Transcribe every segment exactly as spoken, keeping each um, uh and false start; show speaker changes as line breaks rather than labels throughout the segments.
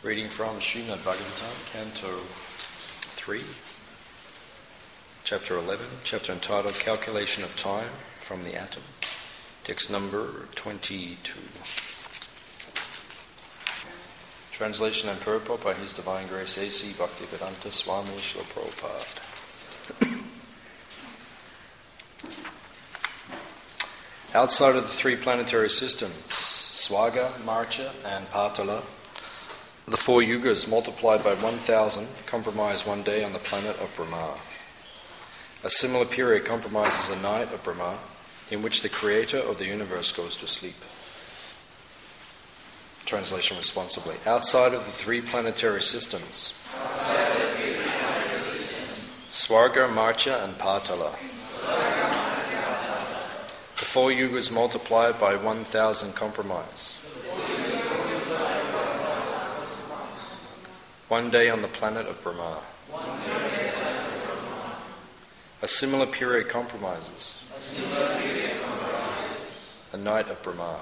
Reading from Srimad Bhagavatam, Canto three, Chapter eleven, chapter entitled Calculation of Time from the Atom, text number twenty-two. Translation and purport by His Divine Grace A C Bhaktivedanta Swami Srila Prabhupada. Outside of the three planetary systems, Swaga, Marcha and Patala, the four yugas multiplied by one thousand comprise one day on the planet of Brahma. A similar period compromises a night of Brahma, in which the creator of the universe goes to sleep. Translation responsibly. Outside of the three planetary systems, three planetary systems Swarga, Marcha and Patala, the four yugas multiplied by one thousand compromise. One day on the planet of Brahma. A similar period compromises. A night of Brahma,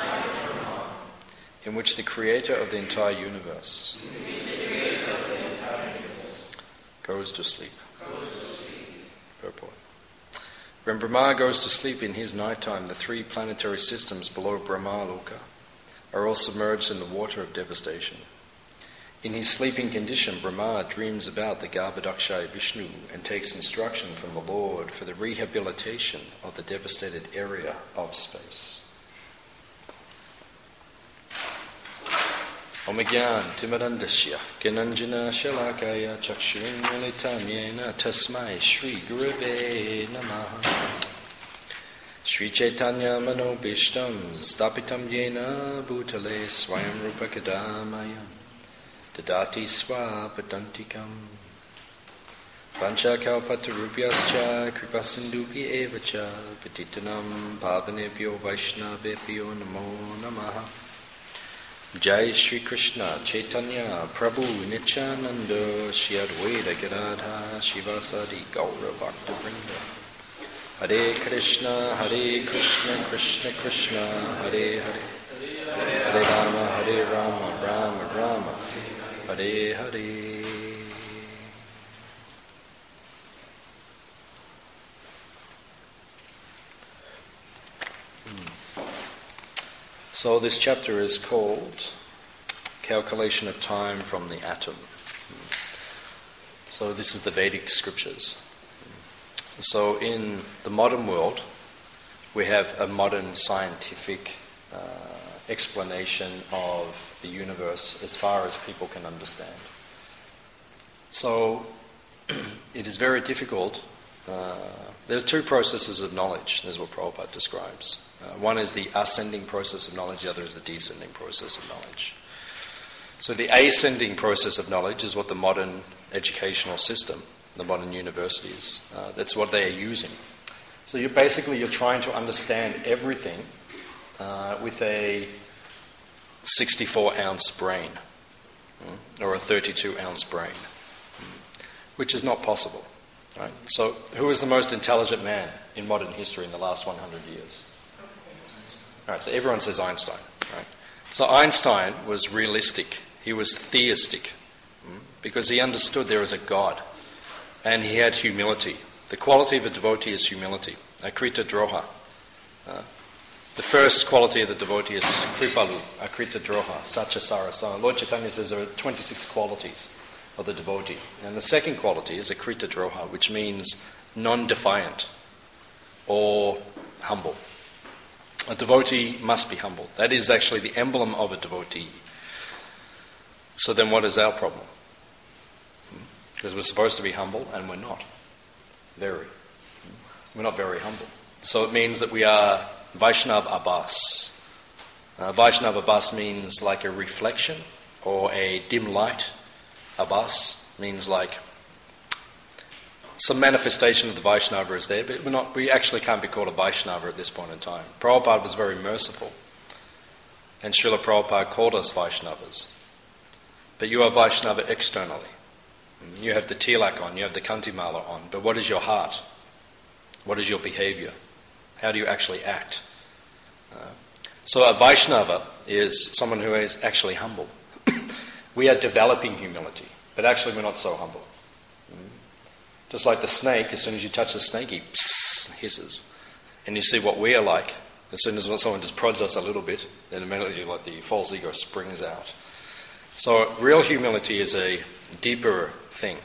in which the creator of the entire universe goes to sleep. Purport. When Brahma goes to sleep in his nighttime, the three planetary systems below Brahma Loka are all submerged in the water of devastation. In his sleeping condition, Brahma dreams about the Garbhodakshaya Vishnu and takes instruction from the Lord for the rehabilitation of the devastated area of space. Om Gyan Timarandasya Gananjana Shalakaya Chakshurin Militanyena Tasmai Shri Gurave Namaha Shri Chaitanya Manobishtam Stapitam Yena Bhutale Swayam Rupakadamayam Dadati Swapadantikam Panchakalpatarubhyascha Kripasindubhya evacha Patitanam Bhavanebhyo Vaishnavebhyo Namo Namaha Jai Shri Krishna Chaitanya Prabhu Nityananda Shri Advaita Gadadha Shivasadi Gaura Bhakta Vrinda Hare Krishna Hare Krishna Krishna Krishna Hare Hare Hare Rama Hare Rama Rama Rama Hare Hare. So this chapter is called Calculation of Time from the Atom. So this is the Vedic scriptures. So in the modern world, we have a modern scientific uh, explanation of the universe as far as people can understand. So it is very difficult. Uh, there's two processes of knowledge. This is what Prabhupada describes. Uh, one is the ascending process of knowledge, the other is the descending process of knowledge. So the ascending process of knowledge is what the modern educational system, the modern universities, uh, that's what they are using. So you're basically you're trying to understand everything uh, with a sixty-four ounce brain, mm, or a thirty-two ounce brain, mm, which is not possible. Right? So who is the most intelligent man in modern history in the last one hundred years? All right, so everyone says Einstein. Right? So Einstein was realistic. He was theistic, mm, because he understood there is a God, and he had humility. The quality of a devotee is humility. Akrita droha. Uh, the first quality of the devotee is kripalu, akrita droha, satya sarasa. Lord Chaitanya says there are twenty-six qualities of the devotee. And the second quality is akrita droha, which means non-defiant or humble. A devotee must be humble. That is actually the emblem of a devotee. So then what is our problem? Because we're supposed to be humble and we're not. Very. We're not very humble. So it means that we are Vaishnav Abbas. Uh, Vaishnav Abbas means like a reflection or a dim light. Abbas means like some manifestation of the Vaishnava is there, but we're not, we actually can't be called a Vaishnava at this point in time. Prabhupada was very merciful, and Srila Prabhupada called us Vaishnavas. But you are Vaishnava externally. You have the tilak on, you have the kantimala on, but what is your heart? What is your behavior? How do you actually act? Uh, so a Vaishnava is someone who is actually humble. We are developing humility, but actually we're not so humble. Mm. Just like the snake, as soon as you touch the snake, he psst, hisses. And you see what we are like. As soon as someone just prods us a little bit, then immediately like the false ego springs out. So real humility is a deeper thing.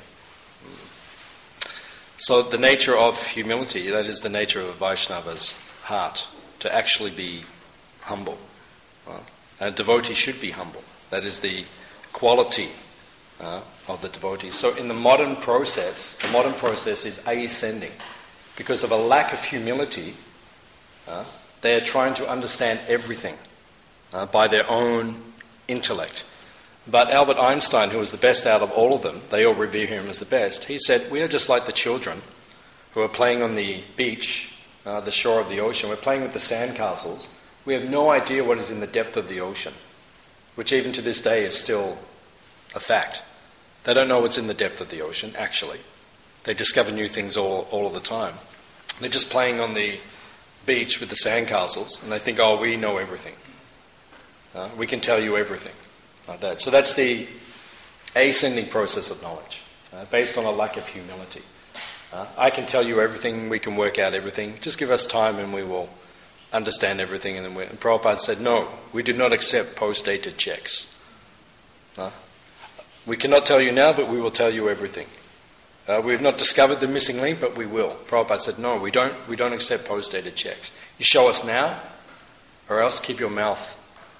So the nature of humility, that is the nature of a Vaishnava's heart, to actually be humble. Well, a devotee should be humble. That is the quality uh, of the devotee. So in the modern process, the modern process is ascending. Because of a lack of humility, uh, they are trying to understand everything uh, by their own intellect. But Albert Einstein, who was the best out of all of them, they all revere him as the best, he said, we are just like the children who are playing on the beach, uh, the shore of the ocean. We're playing with the sandcastles. We have no idea what is in the depth of the ocean, which even to this day is still a fact. They don't know what's in the depth of the ocean, actually. They discover new things all, all of the time. They're just playing on the beach with the sandcastles, and they think, oh, we know everything. Uh, we can tell you everything. Like that. So that's the ascending process of knowledge, uh, based on a lack of humility. Uh, I can tell you everything, we can work out everything, just give us time and we will understand everything. And then we, and Prabhupada said, no, we do not accept post-dated checks. Uh, we cannot tell you now, but we will tell you everything. Uh, we have not discovered the missing link, but we will. Prabhupada said, no, we don't, we don't accept post-dated checks. You show us now, or else keep your mouth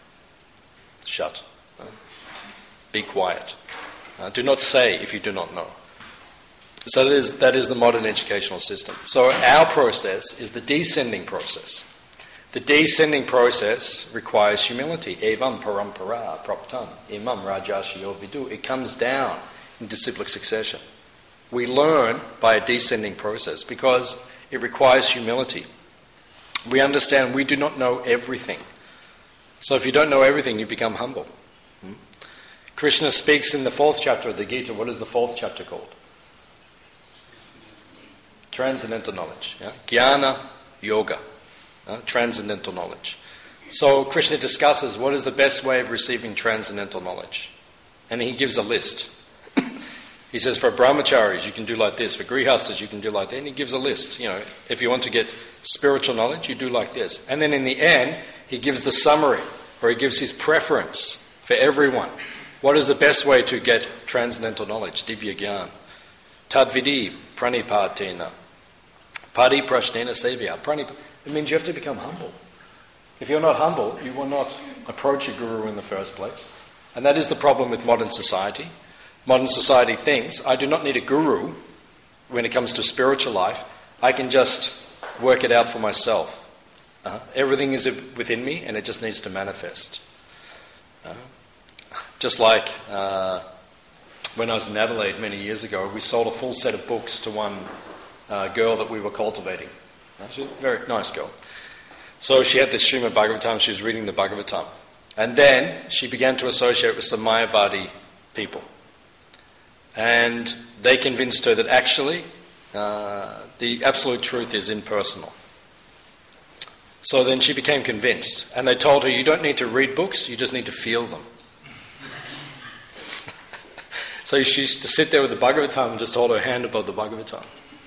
shut. Uh, be quiet. Uh, do not say if you do not know. So that is, that is the modern educational system. So our process is the descending process. The descending process requires humility. Evam parampara praptam imam rajashiyo vidu. It comes down in disciplic succession. We learn by a descending process because it requires humility. We understand we do not know everything. So if you don't know everything, you become humble. Hmm? Krishna speaks in the fourth chapter of the Gita. What is the fourth chapter called? Transcendental knowledge. Yeah? Jnana Yoga. Uh, transcendental knowledge. So Krishna discusses what is the best way of receiving transcendental knowledge. And he gives a list. He says for brahmacharis you can do like this, for grihastas you can do like that, and he gives a list. You know, if you want to get spiritual knowledge, you do like this. And then in the end, he gives the summary, or he gives his preference for everyone. What is the best way to get transcendental knowledge? Divya Gyan. Tadvidi pranipatena. Padi prashnena sevya. Pranip- it means you have to become humble. If you're not humble, you will not approach a guru in the first place. And that is the problem with modern society. Modern society thinks, I do not need a guru when it comes to spiritual life. I can just work it out for myself. Uh, everything is within me and it just needs to manifest. Uh, just like uh, when I was in Adelaide many years ago, we sold a full set of books to one uh, girl that we were cultivating. Uh, she's a very nice girl. So she had this Srimad Bhagavatam, she was reading the Bhagavatam. And then she began to associate with some Mayavadi people. And they convinced her that actually uh, the absolute truth is impersonal. So then she became convinced. And they told her, you don't need to read books, you just need to feel them. So she used to sit there with the Bhagavatam and just hold her hand above the Bhagavatam.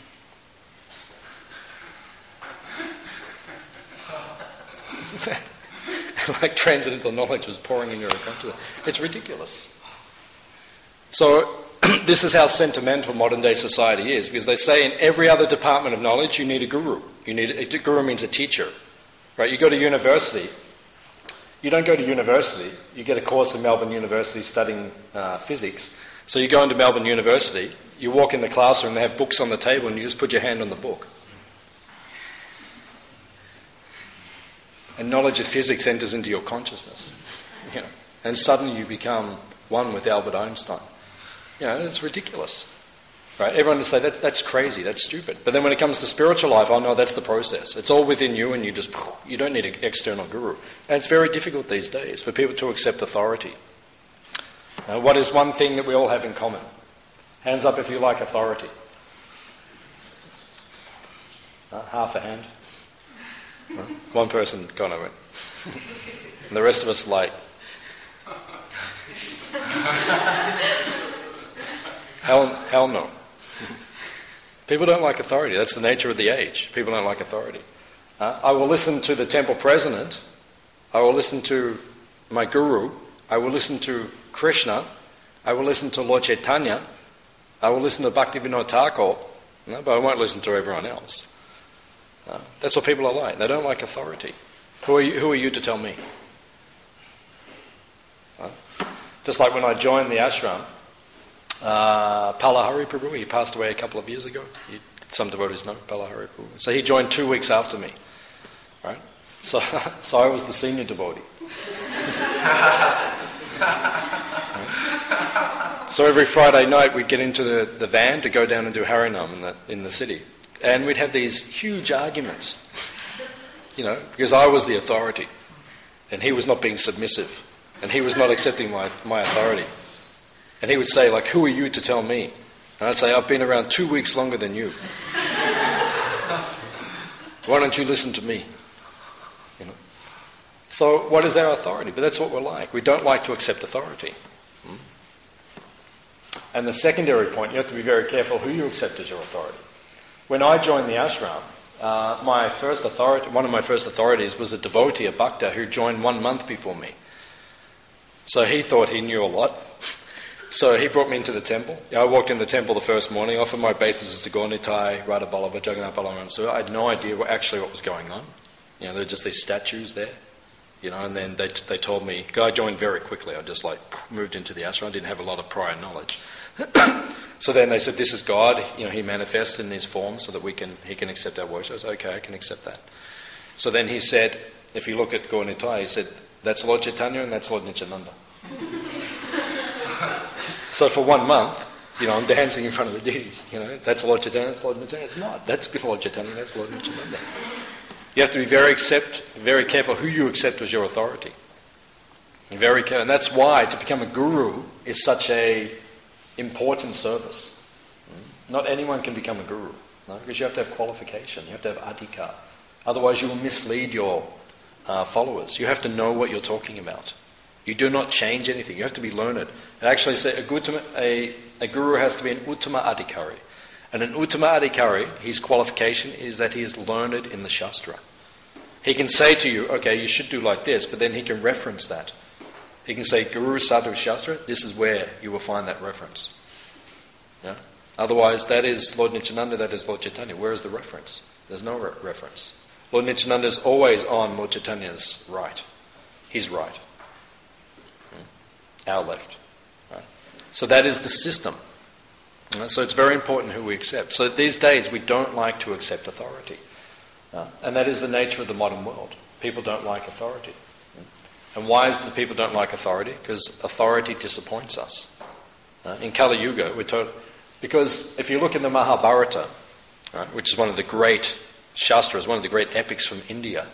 Like transcendental knowledge was pouring in her account. It's ridiculous. So this is how sentimental modern day society is, because they say in every other department of knowledge you need a guru. You need a, a guru means a teacher, right? You go to university. You don't go to university. You get a course in Melbourne University studying uh, physics. So you go into Melbourne University. You walk in the classroom. They have books on the table, and you just put your hand on the book. And knowledge of physics enters into your consciousness, you know, and suddenly you become one with Albert Einstein. You know, it's ridiculous, right? Everyone will say that that's crazy, that's stupid. But then when it comes to spiritual life, oh no, that's the process. It's all within you, and you just you don't need an external guru. And it's very difficult these days for people to accept authority. Uh, what is one thing that we all have in common? Hands up if you like authority. Uh, half a hand. Uh, one person kind of went. And the rest of us like. hell, hell no. People don't like authority. That's the nature of the age. People don't like authority. Uh, I will listen to the temple president. I will listen to my guru. I will listen to Krishna. I will listen to Lord Chaitanya. I will listen to Bhaktivinoda Thakur, no, but I won't listen to everyone else. Uh, that's what people are like. They don't like authority. Who are you, who are you to tell me? Uh, just like when I joined the ashram, uh, Palahari Prabhu, he passed away a couple of years ago. He, some devotees know Palahari Prabhu. So he joined two weeks after me. Right? So, so I was the senior devotee. So every Friday night we'd get into the, the van to go down and do Harinam in the, in the city. And we'd have these huge arguments, you know, because I was the authority and he was not being submissive and he was not accepting my, my authority. And he would say, like, who are you to tell me? And I'd say, I've been around two weeks longer than you. Why don't you listen to me? You know. So what is our authority? But that's what we're like. We don't like to accept authority. And the secondary point, you have to be very careful who you accept as your authority. When I joined the ashram, uh, my first authority, one of my first authorities was a devotee, a bhakta, who joined one month before me. So he thought he knew a lot. So he brought me into the temple. I walked in the temple the first morning, offered my obeisances to Gaura Nitai, Radha Vallabha, Jagannath Balaram. So I had no idea what, actually what was going on. You know, there were just these statues there. You know, and then they they told me, I joined very quickly. I just like moved into the ashram. I didn't have a lot of prior knowledge. So then they said, this is God, you know, he manifests in these forms so that we can, he can accept our worship. I said, okay, I can accept that. So then he said, if you look at Gaura Nitai, he said, that's Lord Chaitanya and that's Lord Nityananda. So for one month, you know, I'm dancing in front of the deities, you know, that's Lord Chaitanya, that's Lord Nityananda. It's not, that's Lord Chaitanya, that's Lord Nityananda. You have to be very accept, very careful who you accept as your authority. Very careful, and that's why to become a guru is such a important service. Not anyone can become a guru, no? Because you have to have qualification, you have to have adhikar. Otherwise you will mislead your uh, followers. You have to know what you're talking about. You do not change anything, you have to be learned. And actually say a, gutama, a, a guru has to be an uttama adhikari. And an uttama adhikari, his qualification is that he is learned in the Shastra. He can say to you, okay, you should do like this, but then he can reference that. He can say, Guru Sadhu Shastra, this is where you will find that reference. Yeah? Otherwise, that is Lord Nityananda, that is Lord Chaitanya. Where is the reference? There's no re- reference. Lord Nityananda is always on Lord Chaitanya's right. His right. Hmm? Our left. Right? So that is the system. Right? So it's very important who we accept. So these days, we don't like to accept authority. Uh, and that is the nature of the modern world. People don't like authority. And why is it that people don't like authority? Because authority disappoints us. Uh, in Kali Yuga, we're told, because if you look in the Mahabharata, right, which is one of the great Shastras, one of the great epics from India,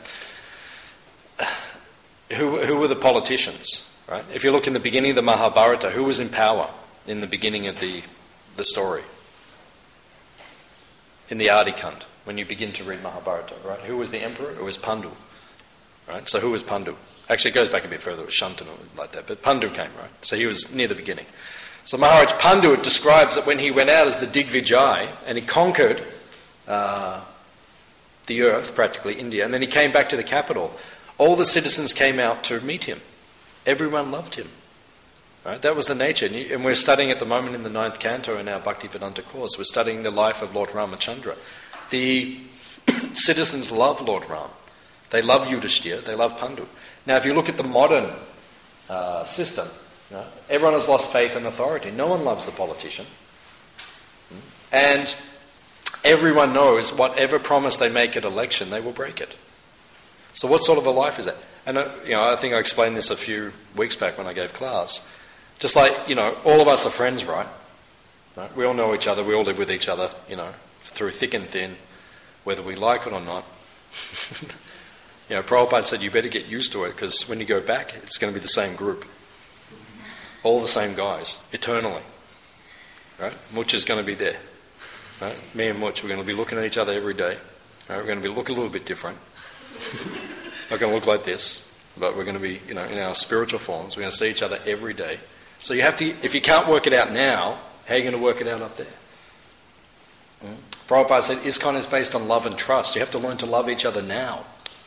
who, who were the politicians? Right? If you look in the beginning of the Mahabharata, who was in power in the beginning of the, the story? In the Adikand, when you begin to read Mahabharata, right? Who was the emperor? It was Pandu. Right? So who was Pandu? Actually, it goes back a bit further. It was Shantanu, like that. But Pandu came, right? So he was near the beginning. So Maharaj Pandu describes that when he went out as the Digvijay and he conquered uh, the earth, practically India, and then he came back to the capital, all the citizens came out to meet him. Everyone loved him. Right? That was the nature. And, you, and we're studying at the moment in the ninth canto in our Bhaktivedanta course, we're studying the life of Lord Ramachandra. The citizens love Lord Ram. They love Yudhishthira, they love Pandu. Now, if you look at the modern uh, system, you know, everyone has lost faith in authority. No one loves the politician. And everyone knows whatever promise they make at election, they will break it. So what sort of a life is that? And uh, you know, I think I explained this a few weeks back when I gave class. Just like, you know, all of us are friends, right? right? We all know each other, we all live with each other, you know, through thick and thin, whether we like it or not. You know, Prabhupada said you better get used to it because when you go back, it's going to be the same group. All the same guys, eternally. Right? Much is going to be there. Right? Me and Much, we're going to be looking at each other every day. Right? We're going to be looking a little bit different. Not going to look like this, but we're going to be, you know, in our spiritual forms. We're going to see each other every day. So you have to, if you can't work it out now, how are you going to work it out up there? Mm. Prabhupada said ISKCON is based on love and trust. You have to learn to love each other now.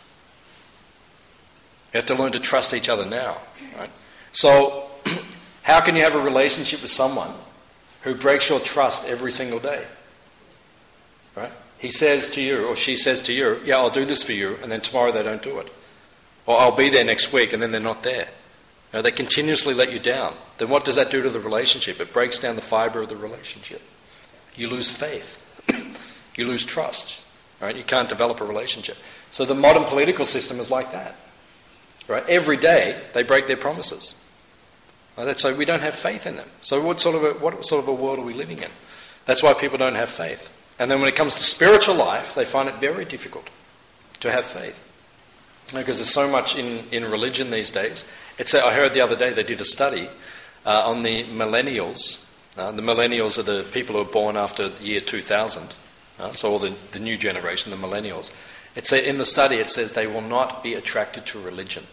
You have to learn to trust each other now. Right? So, how can you have a relationship with someone who breaks your trust every single day? Right? He says to you, or she says to you, yeah, I'll do this for you, and then tomorrow they don't do it. Or I'll be there next week, and then they're not there. You know, they continuously let you down. Then what does that do to the relationship? It breaks down the fibre of the relationship. You lose faith. You lose trust. Right? You can't develop a relationship. So the modern political system is like that. Right? Every day they break their promises. Right? So we don't have faith in them. So what sort of a, what sort of a world are we living in? That's why people don't have faith. And then when it comes to spiritual life, they find it very difficult to have faith. Because there's so much in, in religion these days. It's a, I heard the other day they did a study uh, on the millennials. Uh, the millennials are the people who are born after the year two thousand. Uh, so all the, the new generation, the millennials. It's a, in the study it says they will not be attracted to religion.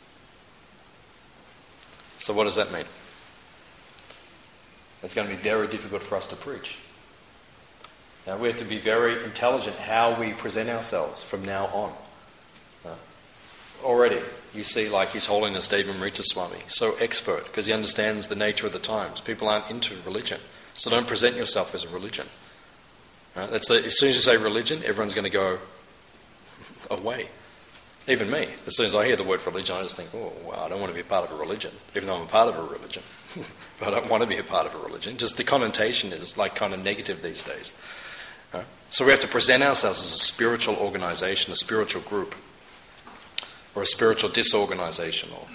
So what does that mean? It's going to be very difficult for us to preach. Now we have to be very intelligent how we present ourselves from now on. Uh, already you see like His Holiness Deva Amrita Swami, so expert because he understands the nature of the times. People aren't into religion, so don't present yourself as a religion. Right? That's the, as soon as you say religion, everyone's going to go away. Even me. As soon as I hear the word religion, I just think, oh, wow, I don't want to be a part of a religion, even though I'm a part of a religion. But I don't want to be a part of a religion. Just the connotation is like kind of negative these days. Right? So we have to present ourselves as a spiritual organisation, a spiritual group, or a spiritual disorganisation. Or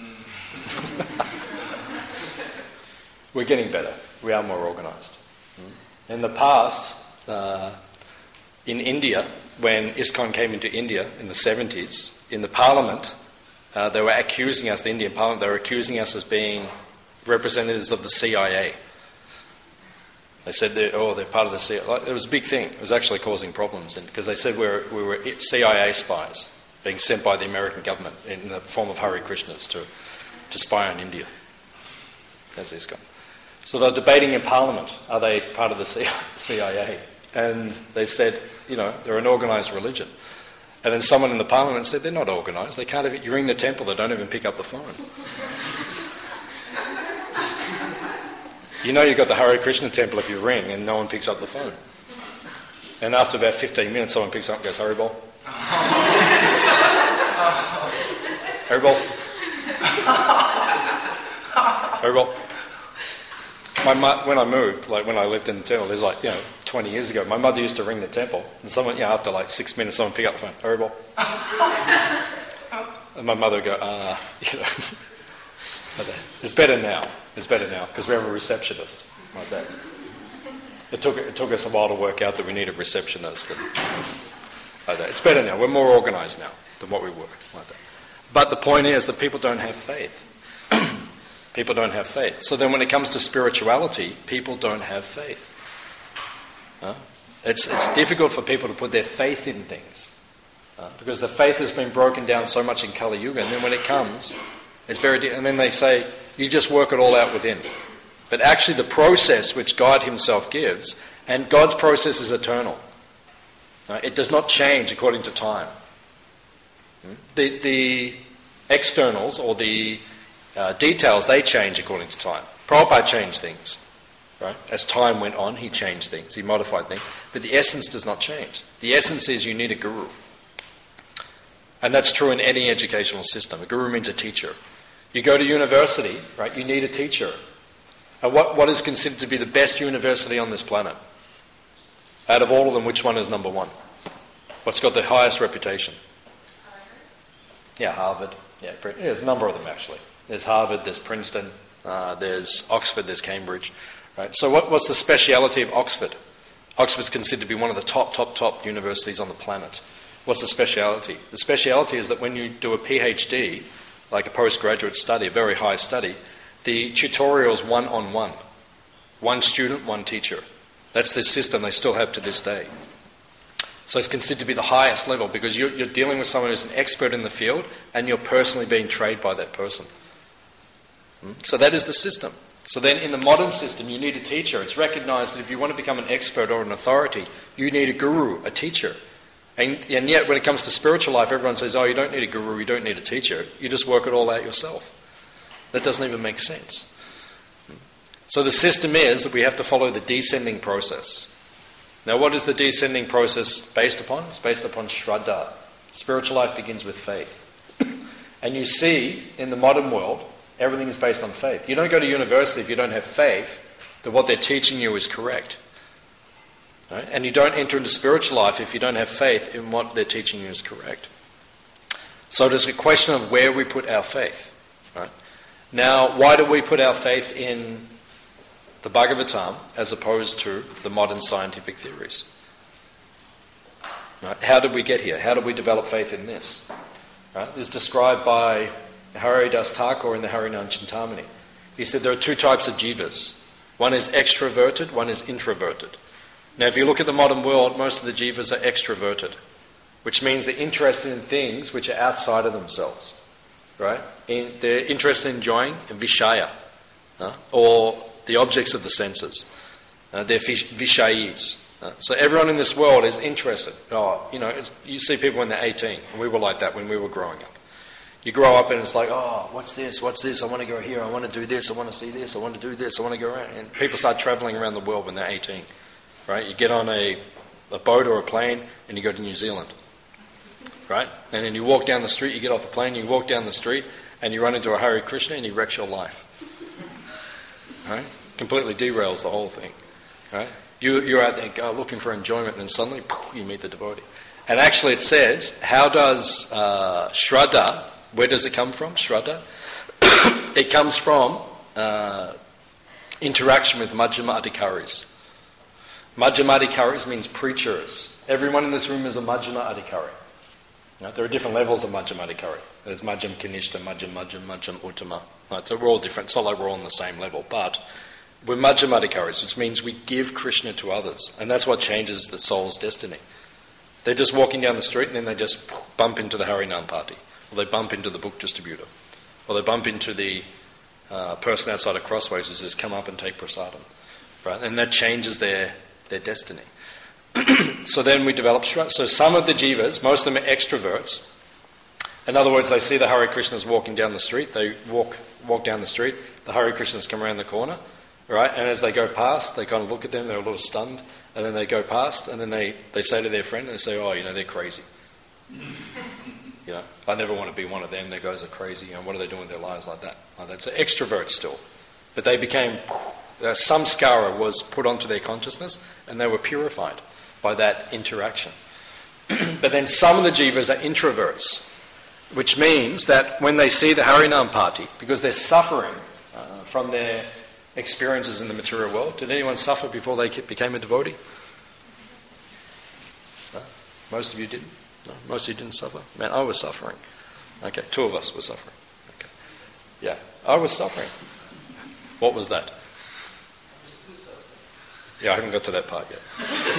We're getting better. We are more organised. In the past, uh, in India, when ISKCON came into India in the seventies, in the parliament, uh, they were accusing us, the Indian parliament, they were accusing us as being representatives of the C I A. They said, they're, oh, they're part of the C I A. Like, it was a big thing. It was actually causing problems because they said we were, we were C I A spies being sent by the American government in the form of Hare Krishnas to, to spy on India. That's ISKCON. So they were debating in Parliament, are they part of the C I A? And they said, you know, they're an organised religion. And then someone in the Parliament said, they're not organised. They can't even, you ring the temple, they don't even pick up the phone. You know you've got the Hare Krishna temple if you ring and no one picks up the phone. And after about fifteen minutes, someone picks up and goes, Haribol. Haribol. Haribol. My mu- when I moved, like when I lived in the temple, there's like, you know, twenty years ago, my mother used to ring the temple, and someone, you know, after like six minutes, someone pick up the phone, Haribol. And my mother would go, ah, you know. It's better now. It's better now because we have a receptionist like that. It took it took us a while to work out that we need a receptionist. And, like that. It's better now. We're more organised now than what we were like that. But the point is that people don't have faith. People don't have faith. So then when it comes to spirituality, people don't have faith. Huh? It's it's difficult for people to put their faith in things uh, because the faith has been broken down so much in Kali Yuga, and then when it comes, it's very. Di- and then they say you just work it all out within. But actually, the process which God Himself gives, and God's process is eternal. Uh, it does not change according to time. Hmm? The the externals or the uh, details, they change according to time. Prabhupada changed things. Right? As time went on, he changed things, he modified things. But the essence does not change. The essence is you need a guru. And that's true in any educational system. A guru means a teacher. You go to university, right? You need a teacher. And what, what is considered to be the best university on this planet? Out of all of them, which one is number one? What's got the highest reputation? Harvard. Yeah, Harvard. Yeah, there's a number of them actually. There's Harvard, there's Princeton, uh, there's Oxford, there's Cambridge. Right? So what, what's the speciality of Oxford? Oxford's considered to be one of the top, top, top universities on the planet. What's the speciality? The speciality is that when you do a PhD, like a postgraduate study, a very high study, the tutorial's one-on-one. One student, one teacher. That's the system they still have to this day. So it's considered to be the highest level because you're, you're dealing with someone who's an expert in the field and you're personally being trained by that person. So that is the system. So then in the modern system, you need a teacher. It's recognized that if you want to become an expert or an authority, you need a guru, a teacher. And, and yet when it comes to spiritual life, everyone says, oh, you don't need a guru, you don't need a teacher. You just work it all out yourself. That doesn't even make sense. So the system is that we have to follow the descending process. Now what is the descending process based upon? It's based upon Shraddha. Spiritual life begins with faith. And you see, in the modern world, everything is based on faith. You don't go to university if you don't have faith that what they're teaching you is correct. Right? And you don't enter into spiritual life if you don't have faith in what they're teaching you is correct. So it is a question of where we put our faith. Right? Now, why do we put our faith in the Bhagavatam as opposed to the modern scientific theories? Right? How did we get here? How did we develop faith in this? Right? This is described by Haridas Thakur in the Harinam Chintamani. He said there are two types of jivas. One is extroverted, one is introverted. Now if you look at the modern world, most of the jivas are extroverted, which means they're interested in things which are outside of themselves. Right? In, they're interested in enjoying vishaya, uh, or the objects of the senses. Uh, they're vishayis. Uh, so everyone in this world is interested. Oh, you know, it's, you see people when they're eighteen. And we were like that when we were growing up. You grow up and it's like, oh, what's this? What's this? I want to go here. I want to do this. I want to see this. I want to do this. I want to go around. And people start travelling around the world when they're eighteen. Right? You get on a, a boat or a plane and you go to New Zealand. Right? And then you walk down the street, you get off the plane, you walk down the street and you run into a Hare Krishna and he wrecks your life. Right? Completely derails the whole thing. Right? You, you're out there uh, looking for enjoyment, and then suddenly poof, you meet the devotee. And actually it says, how does uh, Shraddha, where does it come from, Shraddha? It comes from uh, interaction with Majjhima Adhikaris. Majjhima Adhikaris means preachers. Everyone in this room is a Majjhima Adhikari. Right? There are different levels of Majjhima Adhikari. There's Majjhim Kanishta, Majjhim Majjhim, Majjhim Uttama. Right? So we're all different. It's not like we're all on the same level, but we're Majjhima Adhikaris, which means we give Krishna to others. And that's what changes the soul's destiny. They're just walking down the street and then they just bump into the Harinam party. Or they bump into the book distributor. Or they bump into the uh, person outside of Crossways who says, come up and take prasadam. Right? And that changes their, their destiny. So then we develop Shraddha. So some of the jivas, most of them are extroverts. In other words, they see the Hare Krishnas walking down the street. They walk walk down the street. The Hare Krishnas come around the corner. Right? And as they go past, they kind of look at them, they're a little stunned, and then they go past, and then they, they say to their friend, and they say, oh, you know, they're crazy. You know, I never want to be one of them. Their guys are crazy. You know, what are they doing with their lives like that? Like that. So extroverts still. But they became, uh, samskara was put onto their consciousness, and they were purified by that interaction. But then some of the jivas are introverts, which means that when they see the Harinam party, because they're suffering uh, from their experiences in the material world. Did anyone suffer before they became a devotee? No? Most of you didn't? No? Most of you didn't suffer? Man, I was suffering. Okay, two of us were suffering. Okay. Yeah, I was suffering. What was that? Yeah, I haven't got to that part yet.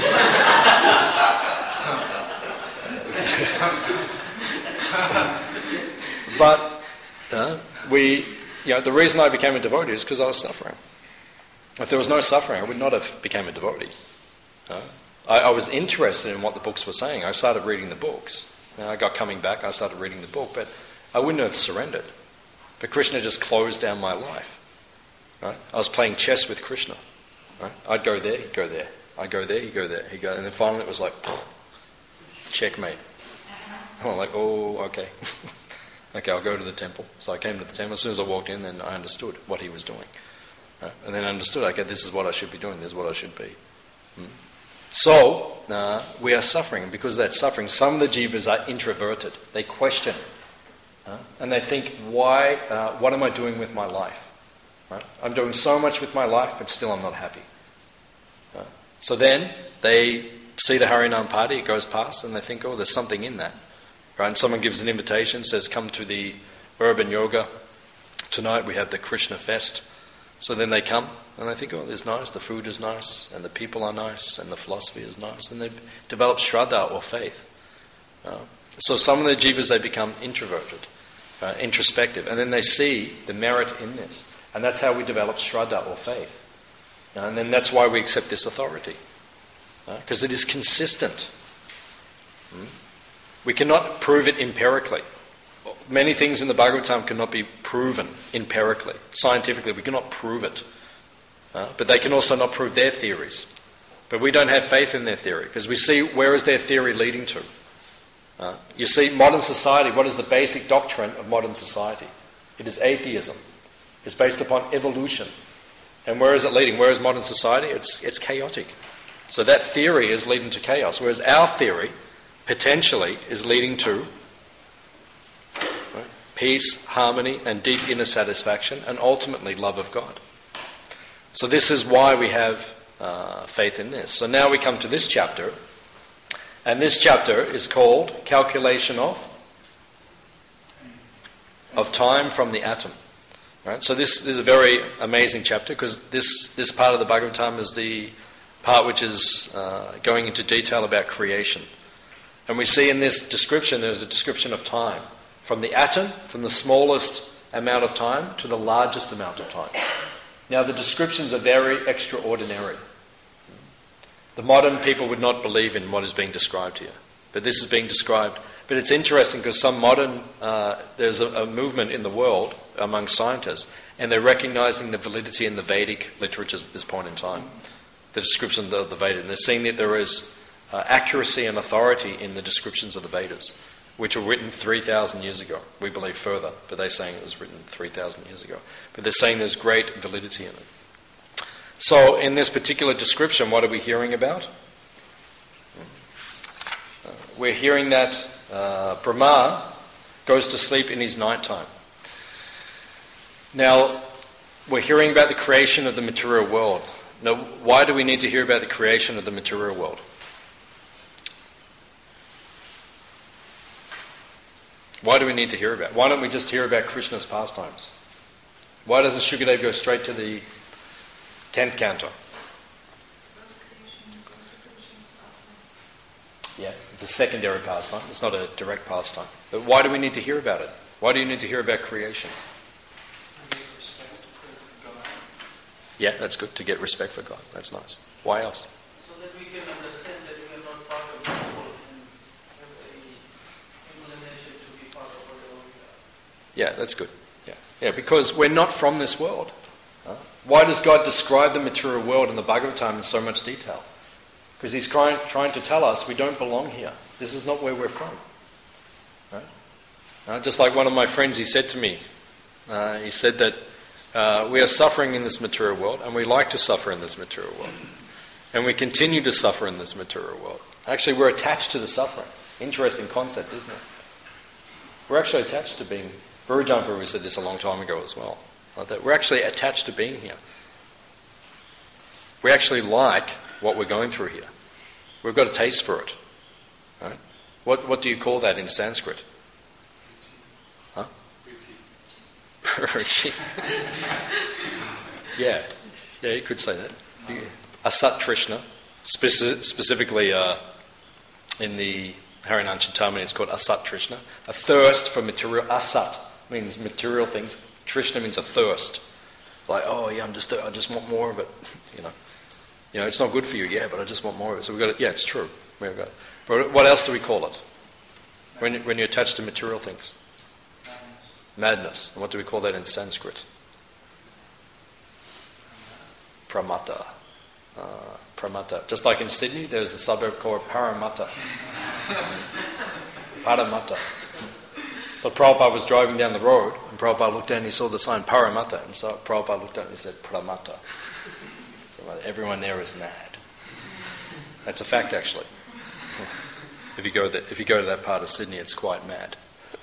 But uh, we... You know, the reason I became a devotee is because I was suffering. If there was no suffering, I would not have become a devotee. Uh, I, I was interested in what the books were saying. I started reading the books. You know, I got coming back, I started reading the book, but I wouldn't have surrendered. But Krishna just closed down my life. Right? I was playing chess with Krishna. Right? I'd go there, he'd go there. I'd go there, he'd go there. He'd go, and then finally it was like, checkmate. I'm like, oh, okay. Okay, I'll go to the temple. So I came to the temple. As soon as I walked in, then I understood what he was doing. Right? And then I understood, okay, this is what I should be doing. This is what I should be. Hmm. So, uh, we are suffering. And because of that suffering, some of the jivas are introverted. They question. Uh, and they think, why, uh, what am I doing with my life? Right? I'm doing so much with my life, but still I'm not happy. Uh, so then, they see the Harinam party, it goes past, and they think, oh, there's something in that. Right? And someone gives an invitation, says, come to the urban yoga. Tonight we have the Krishna Fest. So then they come, and they think, oh, this is nice, the food is nice, and the people are nice, and the philosophy is nice, and they develop Shraddha or faith. Uh, so some of the jivas, they become introverted, uh, introspective, and then they see the merit in this. And that's how we develop Shraddha, or faith. And then that's why we accept this authority. Because uh, it is consistent. Hmm? We cannot prove it empirically. Many things in the Bhagavatam cannot be proven empirically. Scientifically, we cannot prove it. Uh, but they can also not prove their theories. But we don't have faith in their theory, because we see where is their theory leading to. Uh, you see, modern society, what is the basic doctrine of modern society? It is atheism. It's based upon evolution. And where is it leading? Where is modern society? It's, it's chaotic. So that theory is leading to chaos, whereas our theory, potentially, is leading to right, peace, harmony, and deep inner satisfaction, and ultimately love of God. So this is why we have uh, faith in this. So now we come to this chapter, and this chapter is called Calculation of of Time from the Atom. Right? So this, this is a very amazing chapter, because this, this part of the Bhagavatam is the part which is uh, going into detail about creation. And we see in this description, there's a description of time. From the atom, from the smallest amount of time to the largest amount of time. Now the descriptions are very extraordinary. The modern people would not believe in what is being described here. But this is being described. But it's interesting because some modern, uh, there's a, a movement in the world among scientists, and they're recognizing the validity in the Vedic literatures at this point in time. The description of the Vedas. And they're seeing that there is uh, accuracy and authority in the descriptions of the Vedas, which were written three thousand years ago. We believe further, but they're saying it was written three thousand years ago. But they're saying there's great validity in it. So in this particular description, what are we hearing about? Uh, we're hearing that uh, Brahma goes to sleep in his night time. Now, we're hearing about the creation of the material world. Now, why do we need to hear about the creation of the material world? Why do we need to hear about it? Why don't we just hear about Krishna's pastimes? Why doesn't Shukadeva go straight to the tenth canto? Yeah, it's a secondary pastime. It's not a direct pastime. But why do we need to hear about it? Why do you need to hear about creation? Yeah, that's good, to get respect for God. That's nice. Why else?
So that we can understand that we are not part of this world and have the inclination to be part of whatever we are.
Yeah, that's good. Yeah, yeah, because we're not from this world. Huh? Why does God describe the material world in the Bhagavatam in so much detail? Because he's trying, trying to tell us we don't belong here. This is not where we're from. Right? Uh, just like one of my friends, he said to me, uh, he said that Uh, we are suffering in this material world, and we like to suffer in this material world. And we continue to suffer in this material world. Actually, we're attached to the suffering. Interesting concept, isn't it? We're actually attached to being... Burujan Prabhu said this a long time ago as well. Like that. We're actually attached to being here. We actually like what we're going through here. We've got a taste for it. Right? What, what do you call that in Sanskrit? Huh? yeah, yeah, you could say that. Asat Trishna, speci- specifically uh, in the Harinam Chintamani, it's called Asat Trishna. A thirst for material. Asat means material things. Trishna means a thirst. Like, oh yeah, I'm just, I just want more of it. You know, you know, it's not good for you. Yeah, but I just want more of it. So we've got to, yeah, it's true. We've got it. But what else do we call it? When when you're attached to material things. Madness. And what do we call that in Sanskrit? Pramata. Uh, pramata. Just like in Sydney, there's a suburb called Parramatta. Parramatta. So Prabhupada was driving down the road, and Prabhupada looked down and he saw the sign Parramatta, and so Prabhupada looked down and he said, Pramata. Everyone there is mad. That's a fact, actually. If you go that, if you go to that part of Sydney, it's quite mad.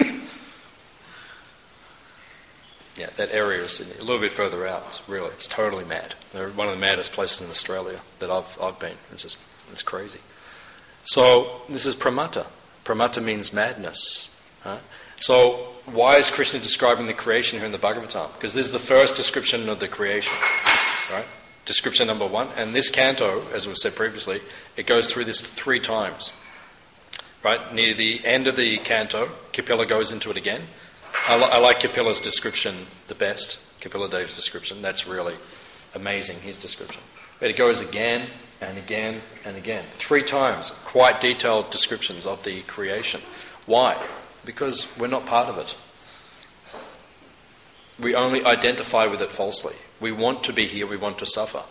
Yeah, that area is Sydney. A little bit further out, it's really, it's totally mad. They're one of the maddest places in Australia that I've I've been. It's just, it's crazy. So this is pramata. Pramata means madness. Right? So why is Krishna describing the creation here in the Bhagavatam? Because this is the first description of the creation, right? Description number one. And this canto, as we've said previously, it goes through this three times. Right? Near the end of the canto, Kapila goes into it again. I, li- I like Kapila's description the best. Kapila Dev's description. That's really amazing, his description. But it goes again and again and again. Three times, quite detailed descriptions of the creation. Why? Because we're not part of it. We only identify with it falsely. We want to be here, we want to suffer.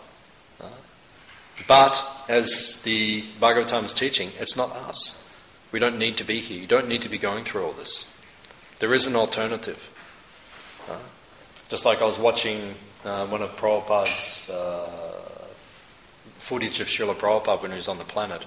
But, as the Bhagavatam is teaching, it's not us. We don't need to be here. You don't need to be going through all this. There is an alternative. Uh, just like I was watching uh, one of Prabhupada's uh, footage of Srila Prabhupada when he was on the planet.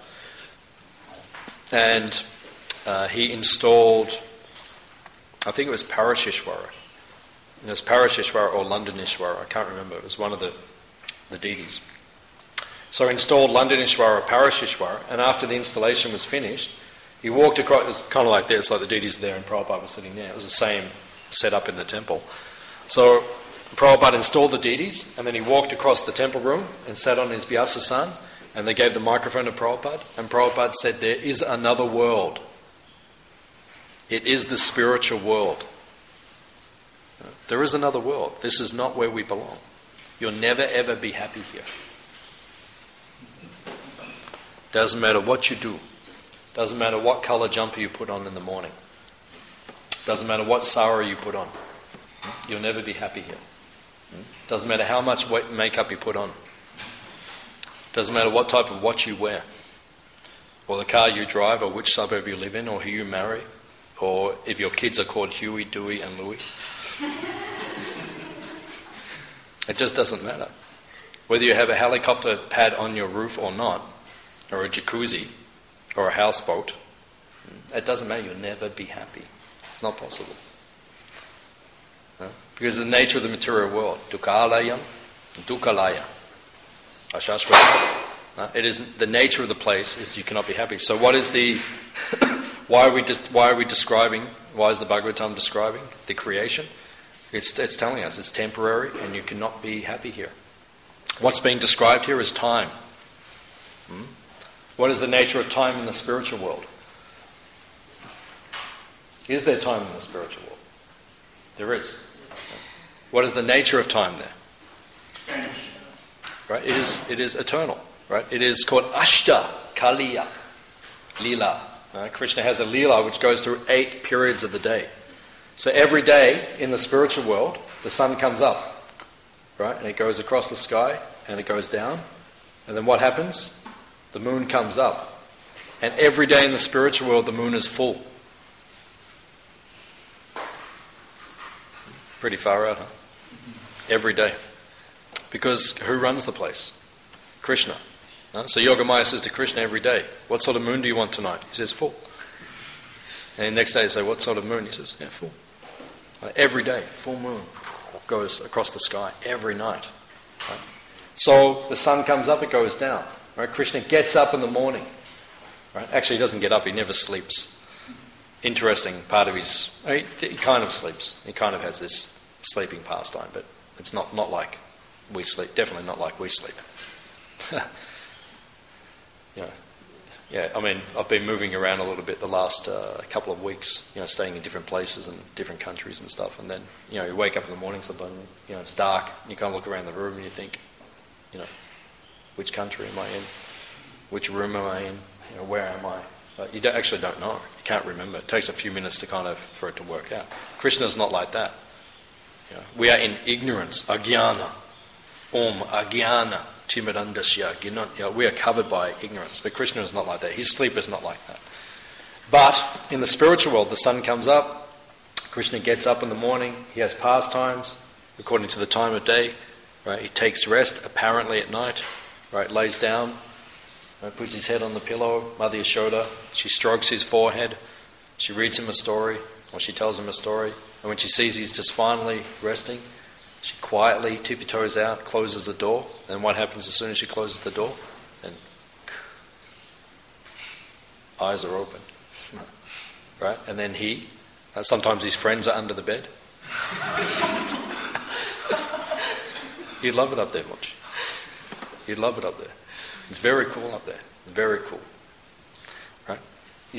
And uh, he installed, I think it was Parashishwara. It was Parashishwara or Londonishwara, I can't remember. It was one of the, the deities. So he installed Londonishwara or Parashishwara, and after the installation was finished, he walked across, it was kind of like this, like the deities there and Prabhupada was sitting there. It was the same setup in the temple. So Prabhupada installed the deities, and then he walked across the temple room and sat on his Vyasasan, and they gave the microphone to Prabhupada, and Prabhupada said, there is another world. It is the spiritual world. There is another world. This is not where we belong. You'll never ever be happy here. Doesn't matter what you do. Doesn't matter what colour jumper you put on in the morning. Doesn't matter what sari you put on. You'll never be happy here. Doesn't matter how much makeup you put on. Doesn't matter what type of watch you wear. Or the car you drive, or which suburb you live in, or who you marry. Or if your kids are called Huey, Dewey and Louie. It just doesn't matter. Whether you have a helicopter pad on your roof or not, or a jacuzzi, or a houseboat, it doesn't matter. You'll never be happy. It's not possible. No? Because of the nature of the material world, dukkhalayam, dukkalaya, ashashvata. No? It is the nature of the place is you cannot be happy. So what is the? why are we just? Why are we describing? Why is the Bhagavatam describing the creation? It's it's telling us it's temporary and you cannot be happy here. What's being described here is time. Hmm? What is the nature of time in the spiritual world? Is there time in the spiritual world? There is. What is the nature of time there? Right? It is it is eternal. Right? It is called Ashta Kaliya Leela. Uh, Krishna has a Leela which goes through eight periods of the day. So every day in the spiritual world, the sun comes up, right? And it goes across the sky and it goes down. And then what happens? The moon comes up. And every day in the spiritual world, the moon is full. Pretty far out, huh? Every day. Because who runs the place? Krishna. Uh, so Yogamaya says to Krishna every day, what sort of moon do you want tonight? He says, full. And the next day they say, what sort of moon? He says, yeah, full. Uh, every day, full moon goes across the sky, every night. Right? So the sun comes up, it goes down. Right? Krishna gets up in the morning. Right? Actually, he doesn't get up, he never sleeps. Interesting part of his... He, he kind of sleeps. He kind of has this sleeping pastime, but it's not, not like we sleep. Definitely not like we sleep. you know, yeah, I mean, I've been moving around a little bit the last uh, couple of weeks, you know, staying in different places and different countries and stuff, and then, you know, you wake up in the morning sometimes, you know, it's dark, and you kind of look around the room and you think, you know, which country am I in? Which room am I in? You know, where am I? Uh, you don't, actually don't know. You can't remember. It takes a few minutes to kind of, for it to work out. Krishna's not like that. You know, we are in ignorance, agyana, om, agyana. You know, we are covered by ignorance, but Krishna is not like that. His sleep is not like that. But in the spiritual world, the sun comes up, Krishna gets up in the morning, he has pastimes according to the time of day, right? He takes rest apparently at night, right? Lays down, right? Puts his head on the pillow, Mother Yashoda, she strokes his forehead, she reads him a story, or she tells him a story, and when she sees he's just finally resting, she quietly tippy-toes out, closes the door, and what happens as soon as she closes the door? And eyes are open, right? And then he, uh, sometimes his friends are under the bed. You'd love it up there, Munch. You'd love it up there. It's very cool up there. Very cool, right?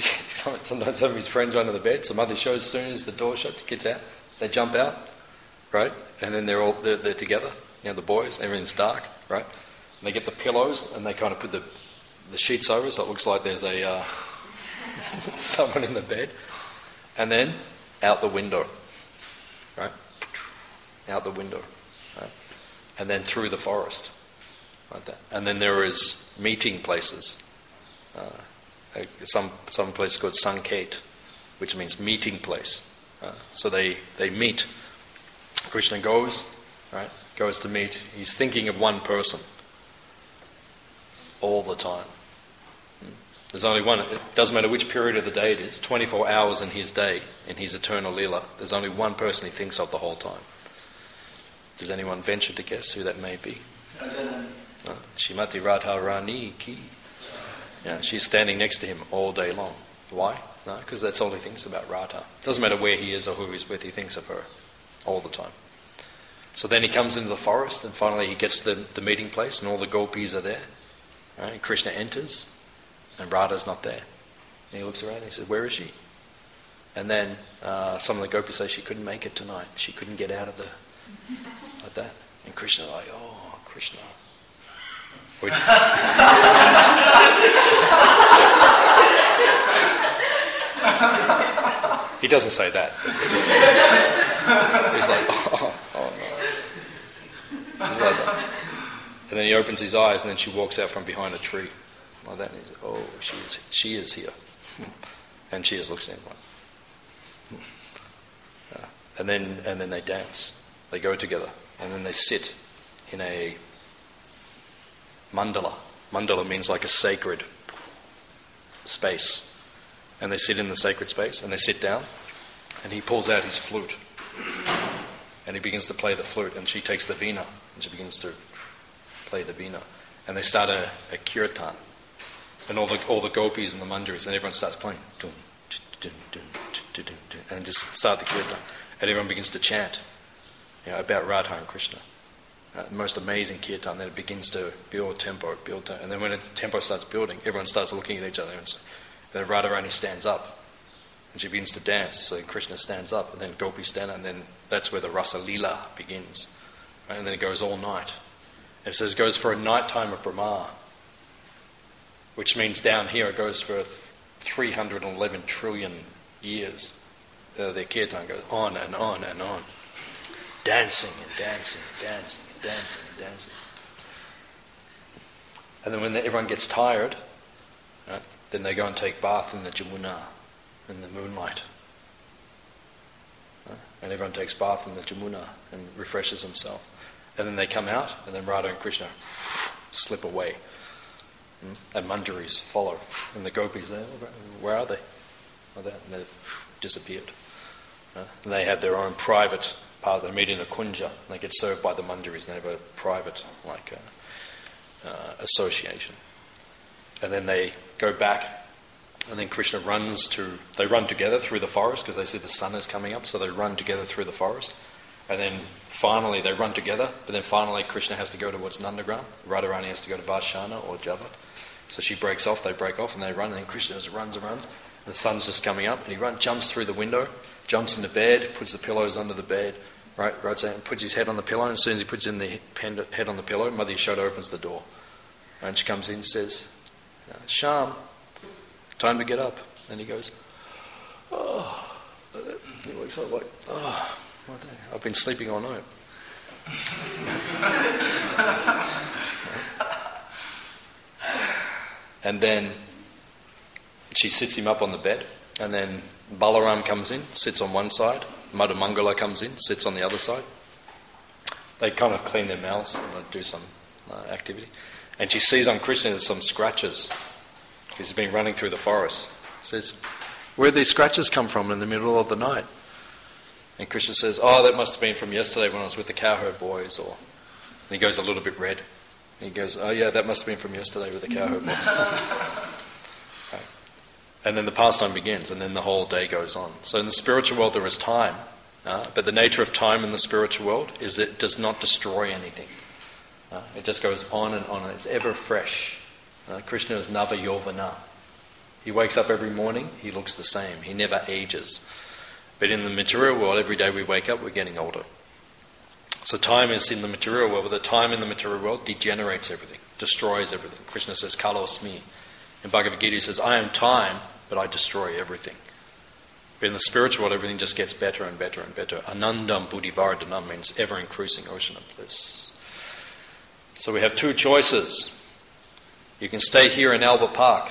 Sometimes some of his friends are under the bed. Some other shows, as soon as the door shuts, the kids out, they jump out. right? And then they're all they're, they're together. You know, the boys, everything's dark, right? And they get the pillows and they kind of put the the sheets over, so it looks like there's a uh, someone in the bed. And then out the window, right? Out the window, right? And then through the forest, like that. And then there is meeting places. Uh, some some place called Sanket, which means meeting place. Uh, so they, they meet. Krishna goes, right? Goes to meet. He's thinking of one person all the time. There's only one. It doesn't matter which period of the day it is. twenty-four hours in his day, in his eternal lila. There's only one person he thinks of the whole time. Does anyone venture to guess who that may be? Uh, Shrimati Radha Rani ki. Yeah, she's standing next to him all day long. Why? No, because that's all he thinks about, Radha. Doesn't matter where he is or who he's with, he thinks of her all the time. So then he comes into the forest, and finally he gets to the, the meeting place, and all the gopis are there. Right? Krishna enters, and Radha's not there. And he looks around and he says, where is she? And then uh, some of the gopis say she couldn't make it tonight. She couldn't get out of the... like that. And Krishna's like, oh, Krishna. He doesn't say that. He's like, oh, oh no. He's like that. And then he opens his eyes, and then she walks out from behind a tree, like that. And he's like, oh, she is, she is here. And she just looks at him like. Uh, and then, and then they dance. They go together, and then they sit in a mandala. Mandala means like a sacred space. And they sit in the sacred space, and they sit down, and he pulls out his flute. And he begins to play the flute, and she takes the veena, and she begins to play the veena. And they start a, a kirtan. And all the all the gopis and the manjaris, and everyone starts playing. Dun, dun, dun, dun, dun, dun, and just start the kirtan. And everyone begins to chant, you know, about Radha and Krishna. Uh, the most amazing kirtan. Then it begins to build tempo, build tempo. And then when the tempo starts building, everyone starts looking at each other. And then Radharani stands up, and she begins to dance. So Krishna stands up, and then gopis stand up, and then that's where the Rasa Leela begins. Right? And then it goes all night. And it says it goes for a night time of Brahma, which means down here it goes for three hundred eleven trillion years. Uh, their kirtan goes on and on and on. Dancing and dancing and dancing and dancing and dancing. And then when everyone gets tired, right, then they go and take bath in the Jamuna, in the moonlight. Right? And everyone takes bath in the Jamuna and refreshes themselves. And then they come out, and then Radha and Krishna slip away. And manjaris follow. And the gopis, they, where are they? And they've disappeared. Right? And they have their own private path. They meet in a kunja, and they get served by the manjaris, and they have a private like uh, uh, association. And then they go back, and then Krishna runs to, they run together through the forest because they see the sun is coming up, so they run together through the forest. And then finally they run together, but then finally Krishna has to go towards Nandagram. Radharani has to go to Vashana or Javat. So she breaks off, they break off, and they run, and then Krishna just runs and runs. And the sun's just coming up, and he runs, jumps through the window, jumps into bed, puts the pillows under the bed, right, right, and puts his head on the pillow, and as soon as he puts in the head on the pillow, Mother Yashoda opens the door. And she comes in and says, Sham, time to get up. And he goes, oh. He wakes up like, oh, I've been sleeping all night. And then she sits him up on the bed, and then Balaram comes in, sits on one side, Madhu Mangala comes in, sits on the other side. They kind of clean their mouths and do some uh, activity. And she sees on Krishna there's some scratches. He's been running through the forest. Says, where did these scratches come from in the middle of the night? And Krishna says, oh, that must have been from yesterday when I was with the cowherd boys. Or and he goes a little bit red. And he goes, oh yeah, that must have been from yesterday with the cowherd boys. Right. And then the pastime begins, and then the whole day goes on. So in the spiritual world there is time, uh, but the nature of time in the spiritual world is that it does not destroy anything. Uh, it just goes on and on, and it's ever fresh. Uh, Krishna is Nava Yovana. He wakes up every morning, he looks the same. He never ages. But in the material world, every day we wake up, we're getting older. So time is in the material world, but the time in the material world degenerates everything, destroys everything. Krishna says, Kalosmi. In Bhagavad Gita he says, I am time, but I destroy everything. But in the spiritual world, everything just gets better and better and better. Anandam buddhivardhanam means ever-increasing ocean of bliss. So we have two choices. You can stay here in Albert Park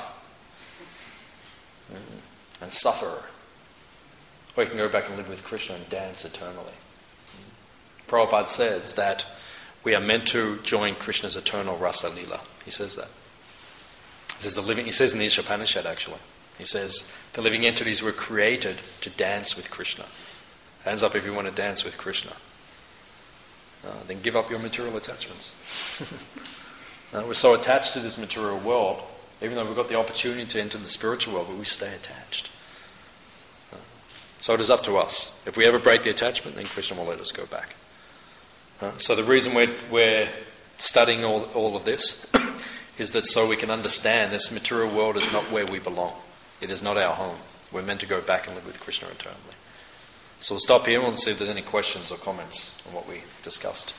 and suffer, or you can go back and live with Krishna and dance eternally. Prabhupada says that we are meant to join Krishna's eternal rasa lila. He says that. He says, the living, he says in the Ishopanishad actually, he says, the living entities were created to dance with Krishna. Hands up if you want to dance with Krishna. Uh, then give up your material attachments. uh, we're so attached to this material world, even though we've got the opportunity to enter the spiritual world, but we stay attached. Uh, so it is up to us. If we ever break the attachment, then Krishna will let us go back. Uh, so the reason we're, we're studying all, all of this is that so we can understand this material world is not where we belong. It is not our home. We're meant to go back and live with Krishna eternally. So we'll stop here and we'll see if there's any questions or comments on what we discussed.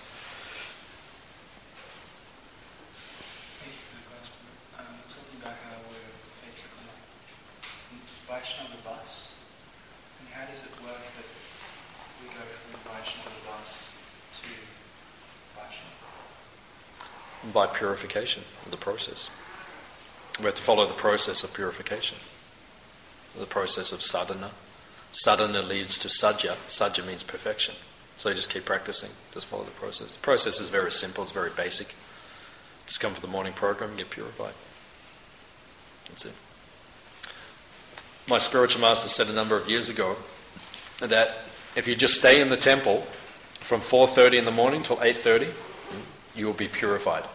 Thank you for the question. Um, you're talking about how we're basically Vaishnava bus. And how does it work that we go from Vaishnava bus to Vaishnava?
By purification of the process. We have to follow the process of purification. The process of sadhana. Sadhana leads to sajja. Sajja means perfection. So you just keep practicing. Just follow the process. The process is very simple. It's very basic. Just come for the morning program and get purified. That's it. My spiritual master said a number of years ago that if you just stay in the temple from four thirty in the morning till eight thirty, you will be purified.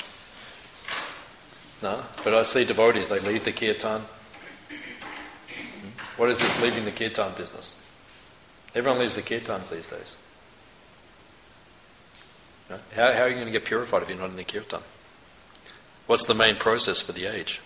No? But I see devotees, they leave the kirtan. What is this leaving the kirtan business? Everyone leaves the kirtans these days. No? How, how are you going to get purified if you're not in the kirtan? What's the main process for the age?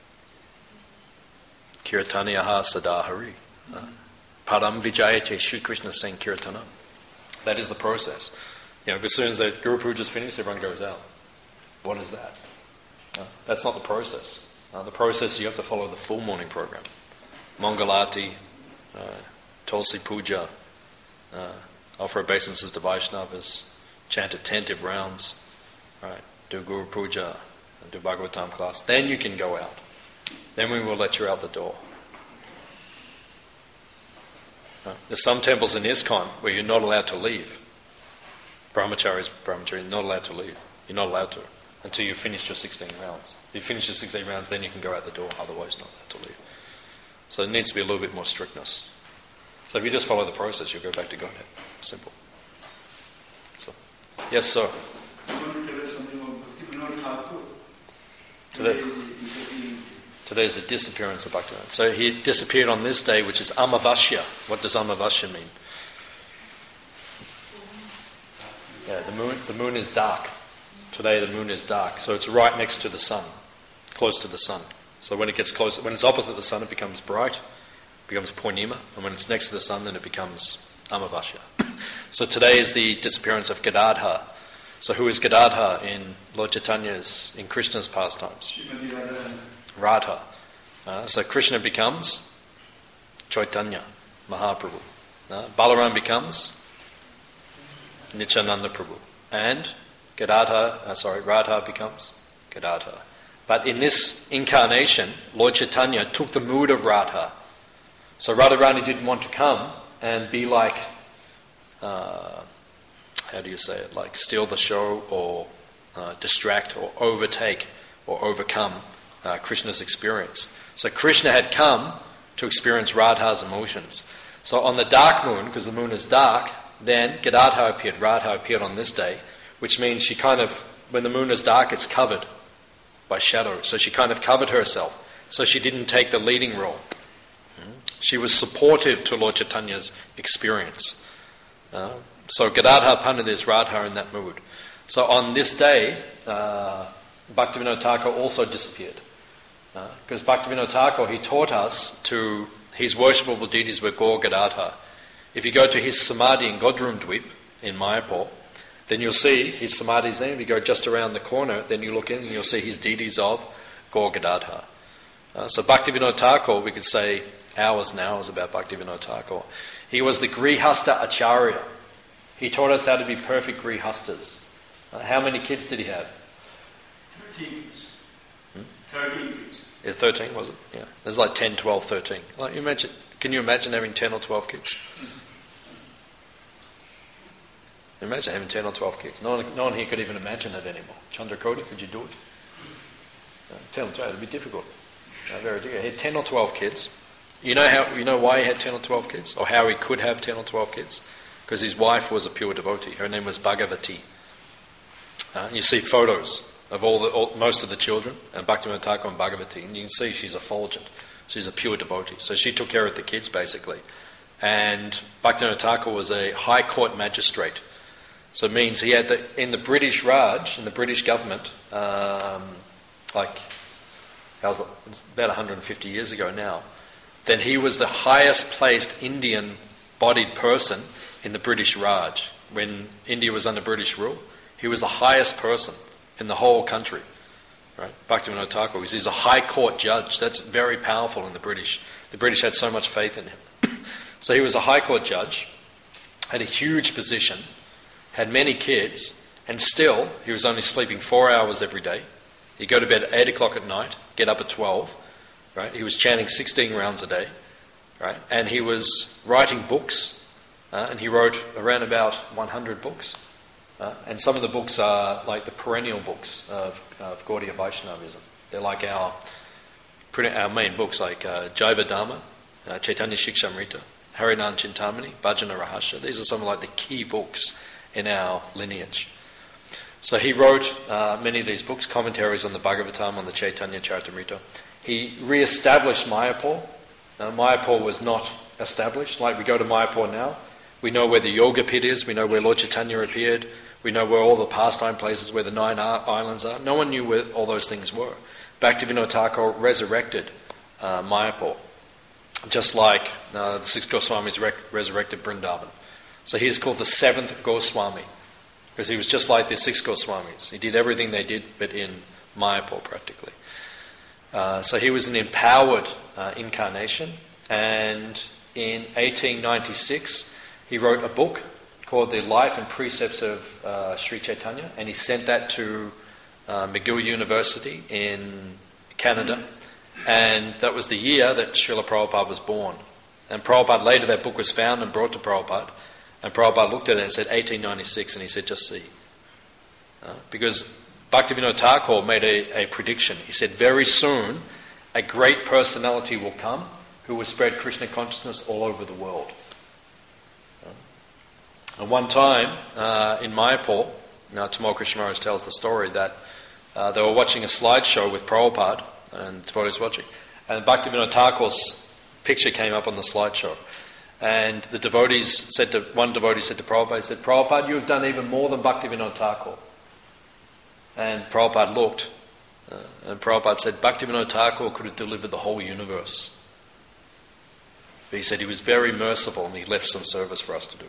Kirtaniyaha sadahari. Param vijayate, Shri Krishna saying kirtana. That is the process. You know, as soon as the Guru Puja is finished, everyone goes out. What is that? No, that's not the process. Uh, the process, you have to follow the full morning program. Mangalati, uh, Tulsi Puja, uh, offer obeisances to Vaishnavas, chant attentive rounds, right? Do Guru Puja, do Bhagavatam class. Then you can go out. Then we will let you out the door. Uh, there's some temples in ISKCON where you're not allowed to leave. Brahmacharis, brahmachari, you're not allowed to leave. You're not allowed to until you've finished your sixteen rounds. If you finish your sixteen rounds, then you can go out the door. Otherwise, not allowed to leave. So there needs to be a little bit more strictness. So if you just follow the process, you'll go back to Godhead. Simple. So, yes, sir.
You want to tell us something about Bhakti Vinod Thakur?
Today, today is the disappearance of Bhaktivinoda. So he disappeared on this day, which is Amavasya. What does Amavasya mean? Yeah, the moon. The moon is dark. Today the moon is dark, so it's right next to the sun, close to the sun. So when it gets close, when it's opposite the sun, it becomes bright, it becomes Purnima, and when it's next to the sun, then it becomes Amavasya. So today is the disappearance of Gadadhar. So who is Gadadhar in Lord Chaitanya's, in Krishna's pastimes? Radha. Uh, so Krishna becomes Chaitanya, Mahaprabhu. Uh, Balaram becomes Nityananda Prabhu. And Gadadhar, uh, sorry, Radha becomes Gadadhar. But in this incarnation, Lord Chaitanya took the mood of Radha. So Radharani didn't want to come and be like, uh, how do you say it, like steal the show or uh, distract or overtake or overcome uh, Krishna's experience. So Krishna had come to experience Radha's emotions. So on the dark moon, because the moon is dark, then Gadadhar appeared, Radha appeared on this day, which means she kind of, when the moon is dark, it's covered by shadow. So she kind of covered herself. So she didn't take the leading role. She was supportive to Lord Chaitanya's experience. Uh, so Gadadhar Pandit is Radha in that mood. So on this day, uh, Bhaktivinoda Thakur also disappeared. Uh, because Bhaktivinoda Thakur, he taught us to, his worshipable deities were Gaur Gadadhar. If you go to his samadhi in Godrum Dweep in Mayapur, Then you'll see his samadhi's there. If you go just around the corner, then you look in and you'll see his deities of Gaur Gadadhar. Uh, so Bhaktivinoda Thakur, we could say hours and hours about Bhaktivinoda Thakur. He was the Grihasta Acharya. He taught us how to be perfect Grihastas. Uh, how many kids did he have?
Thirteen kids.
Hmm?
Thirteen kids.
Yeah, thirteen, was it? Yeah. There's like ten, twelve, thirteen. Like you imagine, can you imagine having ten or twelve kids? Imagine having ten or twelve kids. No one, no one here could even imagine that anymore. Chandrakoti, could you do it? Uh, ten or twelve, it'd be difficult. Uh, very difficult. He had ten or twelve kids. You know how? You know why he had ten or twelve kids? Or how he could have ten or twelve kids? Because his wife was a pure devotee. Her name was Bhagavati. Uh, you see photos of all the all, most of the children, and Bhaktivinoda Thakur and Bhagavati, and you can see she's effulgent. She's a pure devotee. So she took care of the kids, basically. And Bhaktivinoda Thakur was a High Court magistrate. So it means he had the, in the British Raj, in the British government, um, like, that was about one hundred fifty years ago now, then he was the highest placed Indian bodied person in the British Raj. When India was under British rule, he was the highest person in the whole country. Right? Bhaktivinoda Thakur, he's a High Court judge. That's very powerful in the British. The British had so much faith in him. So he was a High Court judge, had a huge position, had many kids, and still he was only sleeping four hours every day. He'd go to bed at eight o'clock at night, get up at twelve. Right? He was chanting sixteen rounds a day. Right? And he was writing books, uh, and he wrote around about one hundred books. Uh, and some of the books are like the perennial books of, of Gaudiya Vaishnavism. They're like our, our main books, like uh, Jaiva Dharma, uh, Chaitanya Shikshamrita, Harinan Chintamani, Bhajana Rahasya. These are some of like the key books in our lineage. So he wrote uh, many of these books, commentaries on the Bhagavatam, on the Chaitanya Charitamrita. He re-established Mayapur. Uh, Mayapur was not established. Like we go to Mayapur now, we know where the Yoga Pit is, we know where Lord Chaitanya appeared, we know where all the pastime places, where the nine islands are. No one knew where all those things were. Bhaktivinoda Thakur resurrected uh, Mayapur, just like uh, the six Goswamis rec- resurrected Vrindavan. So he's called the seventh Goswami, because he was just like the six Goswamis. He did everything they did, but in Mayapur practically. Uh, so he was an empowered uh, incarnation, and in eighteen ninety-six he wrote a book called The Life and Precepts of uh, Sri Chaitanya, and he sent that to uh, McGill University in Canada, and that was the year that Srila Prabhupada was born. And Prabhupada, later that book was found and brought to Prabhupada, and Prabhupada looked at it and said eighteen ninety-six, and he said, just see. Uh, because Bhaktivinoda Thakur made a, a prediction. He said, very soon a great personality will come who will spread Krishna consciousness all over the world. And one time uh, in Mayapur, now Tamal Krishna Maharaj tells the story that uh, they were watching a slideshow with Prabhupada, and devotees watching, and Bhaktivinoda Thakur's picture came up on the slideshow. And the devotees said to, one devotee said to Prabhupada, he said, Prabhupada, you have done even more than Bhaktivinoda Thakur. And Prabhupada looked, uh, and Prabhupada said, Bhaktivinoda Thakur could have delivered the whole universe. But he said he was very merciful and he left some service for us to do.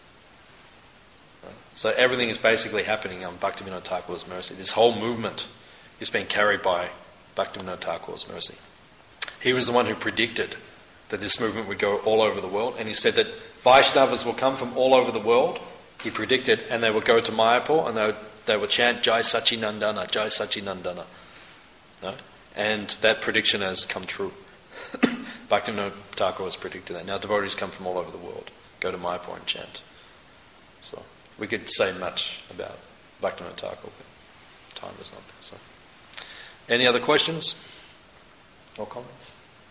So everything is basically happening on Bhaktivinoda Thakur's mercy. This whole movement is being carried by Bhaktivinoda Thakur's mercy. He was the one who predicted that this movement would go all over the world, and he said that Vaishnavas will come from all over the world, he predicted, and they would go to Mayapur and they would, they would chant Jai Sachinandana, Jai Sachinandana. No? And that prediction has come true. Bhaktivinoda Thakur has predicted that. Now devotees come from all over the world, go to Mayapur and chant. So we could say much about Bhaktivinoda Thakur, but time is not there. So, any other questions or comments?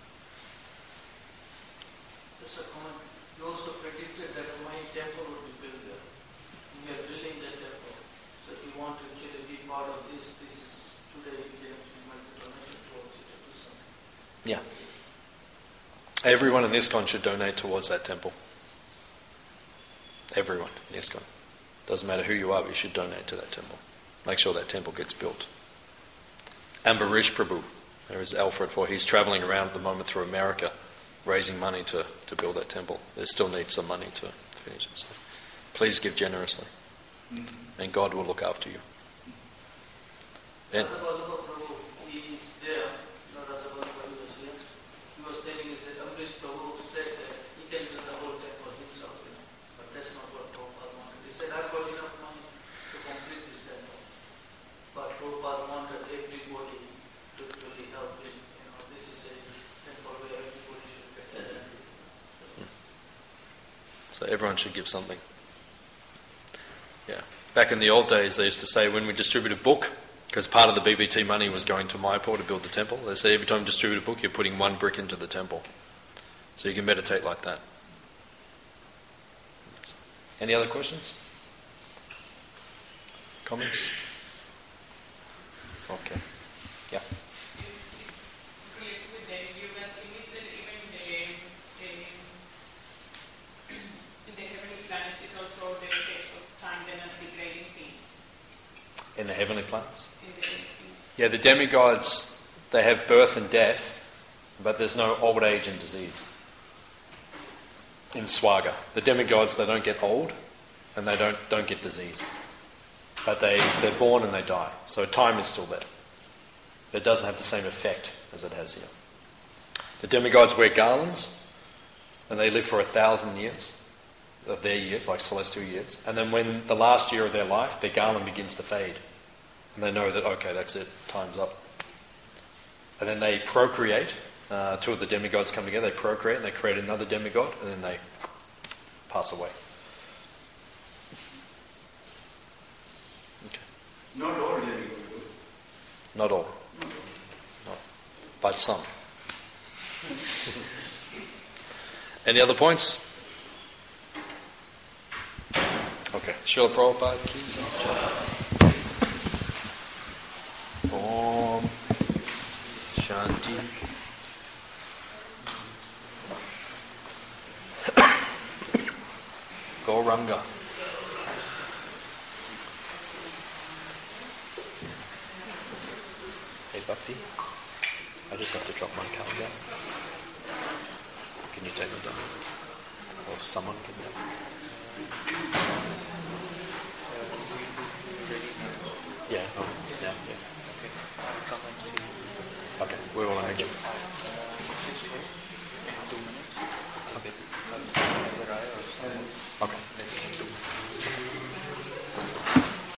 Just a comment. You also predicted that a main temple would be built there. We are building that temple. So if you want to actually be part of this, this is today you can actually make the donation towards it or do something.
Yeah. Everyone in ISKCON should donate towards that temple. Everyone in ISKCON. Doesn't matter who you are, but you should donate to that temple. Make sure that temple gets built. Ambarish Prabhu, there is Alfred for, he's travelling around at the moment through America, raising money to, to build that temple. They still need some money to finish it. So please give generously. and God will look after you. And
Radha Vallabha Prabhu, he is there, you know, Radha Vallabha was here. He was telling us that Amrish Prabhu said that he can build the whole temple himself, you know, but that's not what Prabhupada wanted. He said, I've got enough money to complete this temple. But Prabhupada wanted everybody to really help him. You know, this is a temple where everybody should get everything.
so everyone should give something. Yeah. Back in the old days, they used to say when we distribute a book, because part of the B B T money was going to Mayapur to build the temple, they say every time you distribute a book, you're putting one brick into the temple. So you can meditate like that. Any other questions? Comments? Okay. Yeah.
With them, you must initially even the, the, in the heavenly planets is also the effect of time then and degrading things.
In the heavenly planets?
In the, in,
Yeah, the demigods, they have birth and death, but there's no old age and disease. In Swaga, the demigods, they don't get old and they don't don't get disease. But they, they're born and they die. So time is still there. It doesn't have the same effect as it has here. The demigods wear garlands and they live for a thousand years of their years, like celestial years. And then when the last year of their life, their garland begins to fade. And they know that, okay, that's it, time's up. And then they procreate. Uh, two of the demigods come together, they procreate, and they create another demigod, and then they pass away. Okay.
Not all demigods.
Not all. No. But some. Any other points? Okay. Srila Prabhupada ki jai. Om Shanti. Gauranga. Hey Bhakti, I just have to drop my calendar. Can you take me down? Or someone can do it? Yeah, oh, yeah, yeah.
Come and see.
Okay, we will arrange it.